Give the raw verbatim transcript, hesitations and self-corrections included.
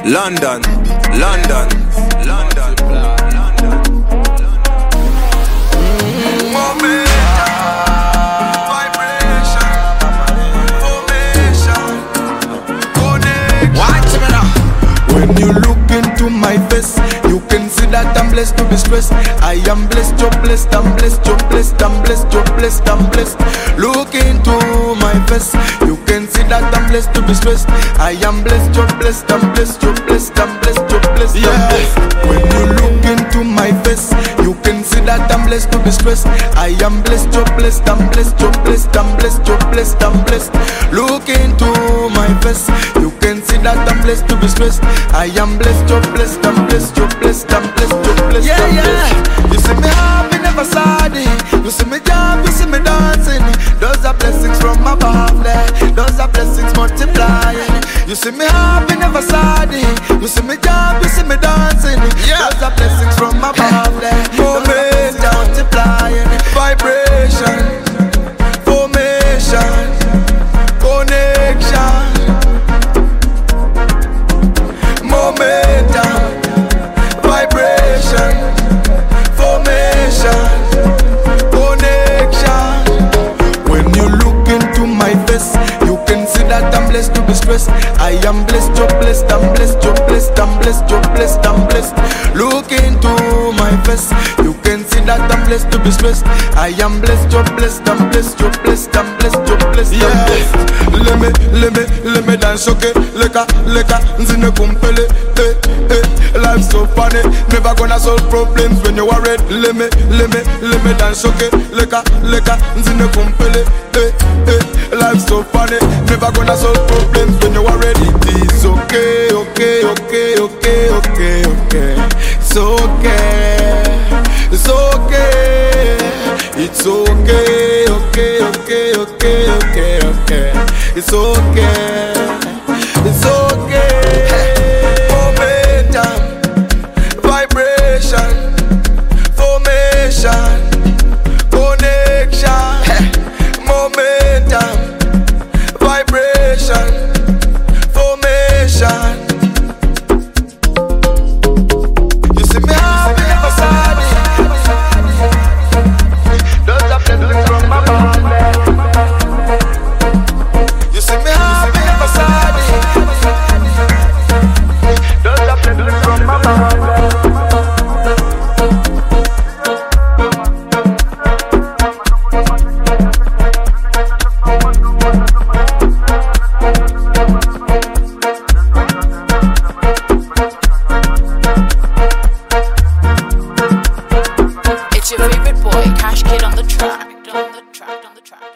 London, London, London, London. Mm-hmm. Moment, vibration, formation, connection. Watch me now. When you look into my face, you can see that I'm blessed to be stressed. I am blessed, you're blessed, I'm blessed, you're blessed, I'm blessed, you're blessed, I'm blessed. Look into my face, you can see that I'm blessed to be stressed. I am blessed, you're blessed, I'm blessed, you're blessed, I'm blessed, you're blessed, I'm blessed. When you look into my face, you can see that I'm blessed to be stressed. I am blessed, you're blessed, I'm blessed, you're blessed, I'm blessed, you're blessed, I'm blessed. Look into my face, you can see that I'm blessed to be stressed. I am blessed, you're blessed, I'm blessed, you're blessed, I'm blessed, you're blessed, yeah, I'm blessed. Yeah. You see me happy, never sad. You see me jump, you see me dancing. Those are blessings from above there. Those are blessings multiplying. You see me happy, never sad. You see me jump, you see me dancing. Yeah. Those are blessings from above there. Those are multiplying. Vibration, formation, connection, momentum, vibration, formation, connection. When you look into my face, you can see that I'm blessed to be stressed. I am blessed, you're blessed, I'm blessed, you're blessed, I'm blessed, you're blessed, I'm blessed. Look into my face, you can see that I'm blessed to be stressed. I am blessed, you're blessed, I'm blessed, you're blessed, I'm blessed, you're blessed, I'm blessed. Let me, let me, let me dance, okay? Leka, leka, nzine kumpele, eh, eh. Life's so funny, never gonna solve problems when you are red. Let me, let me, let me dance, okay? Leka, leka, nzine kumpele, eh, eh. Life's so funny, never gonna solve problems when you are ready. It is okay, okay, okay, okay, okay, okay. It's okay, it's okay, it's okay, okay, okay, okay, okay, okay. It's okay, it's okay. Momentum, vibration, formation, connection. Momentum, vibration, formation. You see me happy, never sad. Those are blessings from above. You see me happy, never sad. Those are blessings from above. It's your favorite boy, Cash Kid on the track, on the track, on the track.